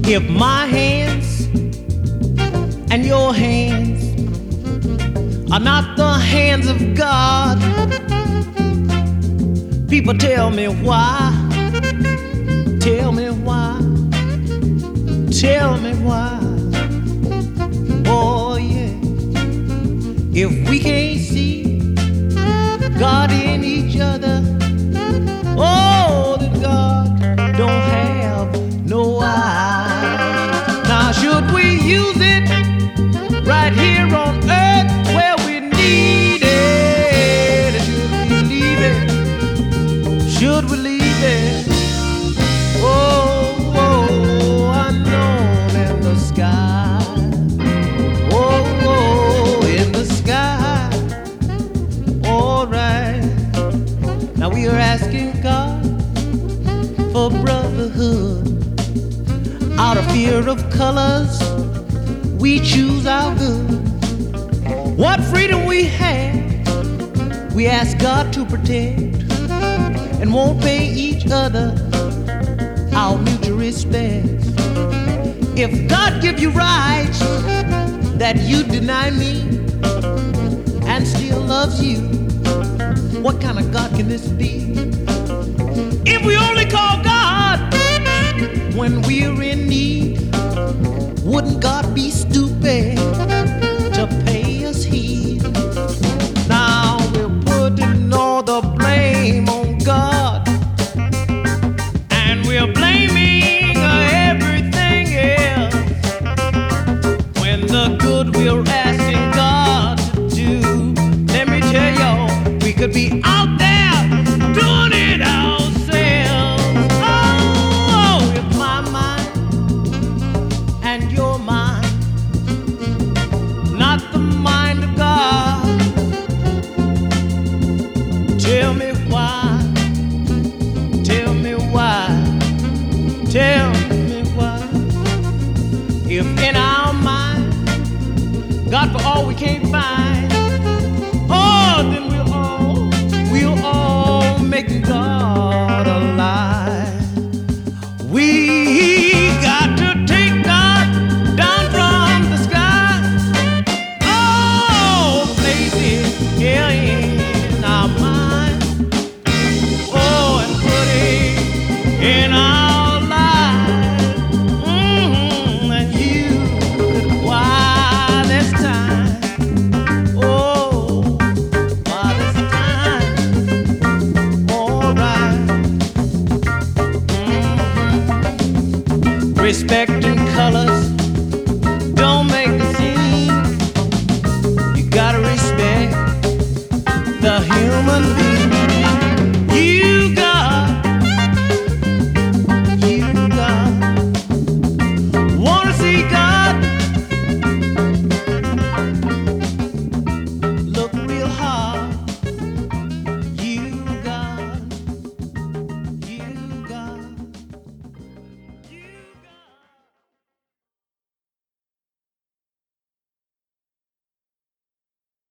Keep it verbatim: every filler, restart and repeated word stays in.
If my hands and your hands are not the hands of God, people tell me why, tell me why, tell me why. Oh yeah, if we can't see God in each other, oh, then God don't have no eyes. Now should we use it right here on earth where we need it? Should we leave it? Should we leave it? Oh, oh, unknown in the sky. Oh, oh, in the sky. All right. Now we are asking God for brotherhood. Out of fear of colors, we choose our good. What freedom we have, we ask God to protect, and won't pay each other our mutual respect. If God give you rights that you deny me, and still loves you, what kind of God can this be? If we only call God when we're in need, wouldn't God be stupid to pay us heed? Now we're putting all the blame on God, and we're blaming everything else, when the good we're asking God to do, let me tell y'all, we could be out there doing it ourselves. Oh, if my mind and your mind, not the mind of God, tell me why, tell me why, tell me why. If in our mind, God for all we can't find, oh, then we'll all, we'll all make God a lie. We got to take God down from the sky. Oh, place it here in our mind. Oh, and put it in our lives. Mm-hmm. And you could why this time. Oh, why this time. All right. Mm-hmm. Respecting colors don't make a scene. You gotta respect the human being.